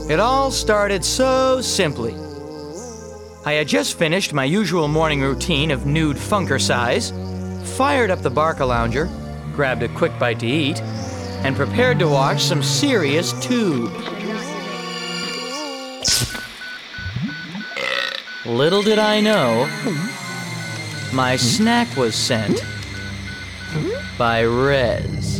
It all started so simply. I had just finished my usual morning routine of nude funkercise, fired up the Barcalounger, grabbed a quick bite to eat, and prepared to watch some serious tube. Little did I know, my snack was sent by Rez.